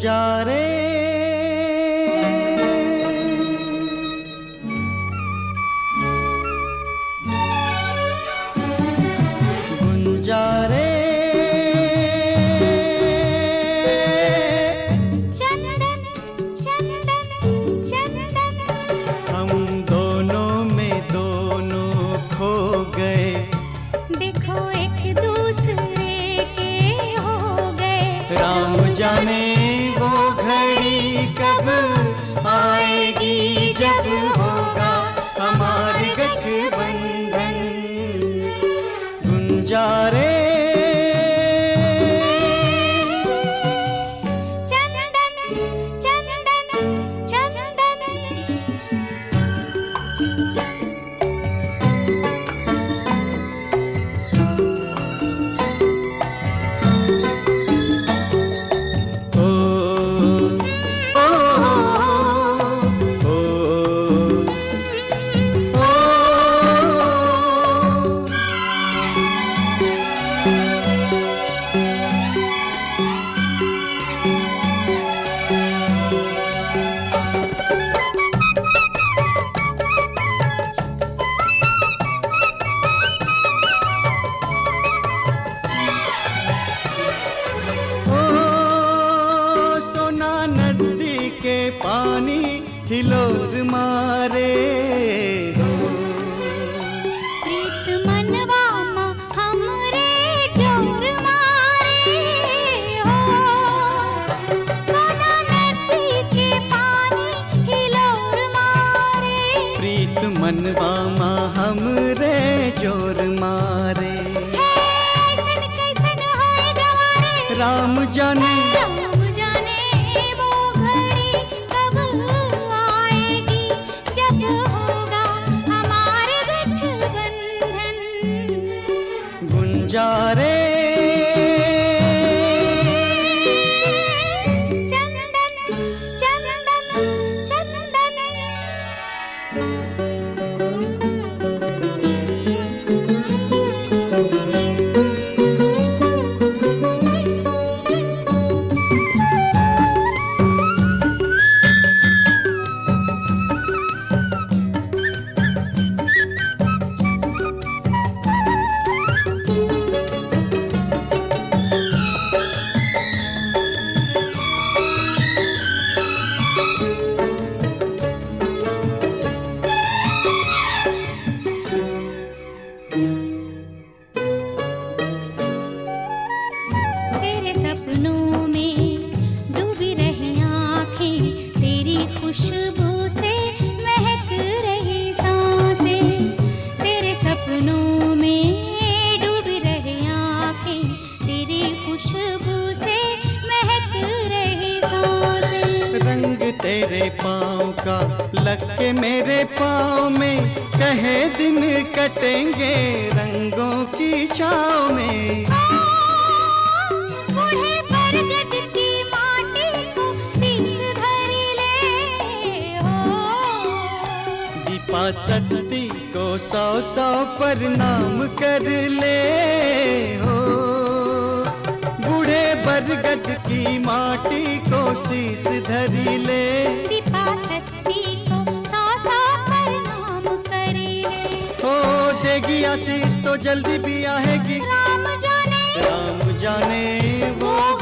गुंजारे गुंजारे चंदन चंदन चंदन हम दोनों में दोनों खो गए। देखो एक दूसरे के हो गए। राम जाने वो घड़ी कब आएगी जब होगा हमारे गठबंधन। गुंजारे चंदन चंदन चंदन ओ ओ ओ ओ सोना नदी के पानी हिलोर मारे हो। प्रीत मनवा मा हमरे जोर मारे हो। सोना नदी के पानी हिलोर मारे। प्रीत मनवा मा हमरे जोर मारे। ऐसन कैसन होए गवारे। राम जाने राम जाने वो घड़ी कब आएगी जब होगा हमारे गठबंधन। गुंजारे चंदन चंदन चंदन तेरे सपनों में डूबी रही आँखें। तेरी खुशबू से महक रही सांसें। तेरे सपनों में डूबी रही आँखें। तेरी खुशबू से महक रही सांसें। रंग तेरे पाँव का लग के मेरे पाँव में कहे दिन कटेंगे रंगों की छाँव में। बूढ़े बरगद की माटी को शीश धरी ले हो। दीपा सती को 100 प्रणाम कर ले हो। बूढ़े बरगद की माटी को शीश धरी ले। दीपा सती को 100 प्रणाम करे। हो देगी आशीष तो जल्दी भी आएगी। राम जाने राम जाने वो